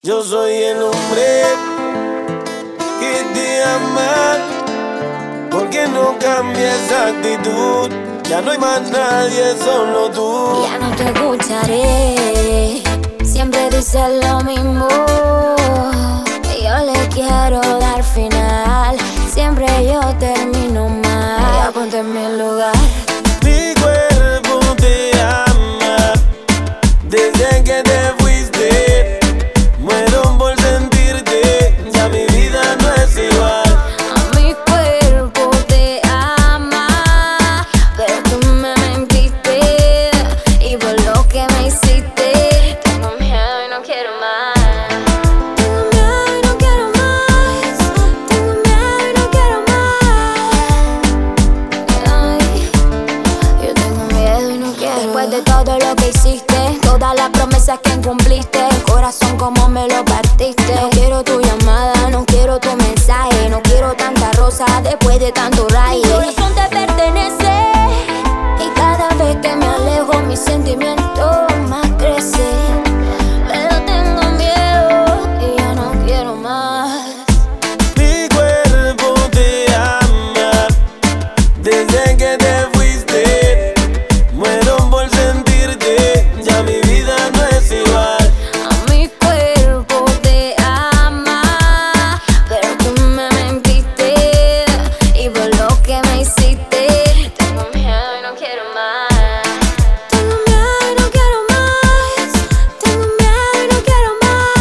Yo soy el hombre que te ama, porque no cambia esa actitud. Ya no hay más nadie, solo tú. Ya no te escucharé, siempre dices lo mismo. Yo le quiero dar final, siempre yo termino mal. Ya ponte en mi lugar. Mi cuerpo te ama, desde que te fuiste. Muero por sentirte, ya mi vida no es igual. Mi cuerpo te ama, pero tú me mentiste. Y por lo que me hiciste, tengo miedo y no quiero más. Tengo miedo y no quiero más. Tengo miedo y no quiero más. Ay, yo tengo miedo y no quiero. Después de todo lo que hiciste, todas las promesas que incumpliste, el corazón como me lo partiste. No quiero tu llamada, no quiero tu mensaje, no quiero tanta rosa después de tanto rayo. Mi corazón te pertenece y cada vez que me alejo mi sentimiento más crece. Pero tengo miedo y ya no quiero más. Mi cuerpo te ama, desde que te fuiste. Muero por sentirte, ya mi vida no es igual. Mi cuerpo te ama, pero tú me mentiste. Y por lo que me hiciste, tengo miedo y no quiero más. Tengo miedo y no quiero más. Tengo miedo y no quiero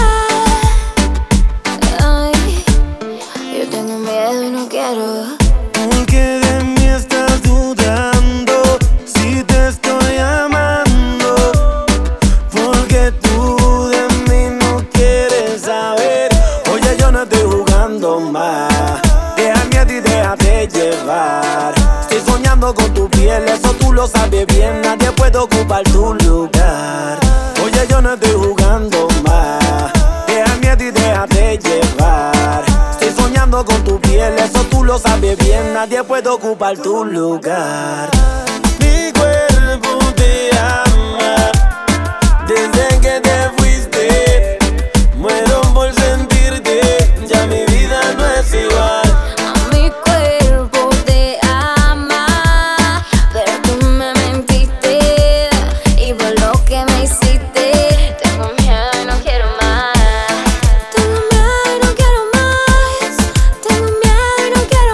más. Ay, yo tengo miedo y no quiero. Porque de mí estás dudando, si te estoy amando. Porque tú de mí no quieres saber. Oye, yo no estoy jugando más. Déjame a ti, déjate llevar. Estoy soñando con tu piel, eso tú lo sabes bien. Nadie puede ocupar tu lugar. Oye, yo no estoy jugando más. Déjame a ti, déjate llevar. Estoy soñando con tu piel, eso tú lo sabes bien. Nadie puede ocupar tu lugar. Mi cuerpo te ama, desde que te fuiste. Muero por sentirte, ya mi vida no es igual. Mi cuerpo te ama, pero tú me mentiste. Y por lo que me hiciste, tengo miedo y no quiero más. Tengo miedo y no quiero más. Tengo miedo y no quiero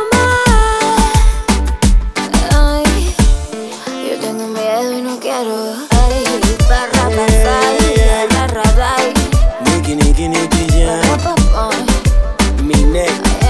más. Ay, yo tengo miedo y no quiero. Ay, barra pasar, barra Niki, niki, niki, ya. barra Mi neck.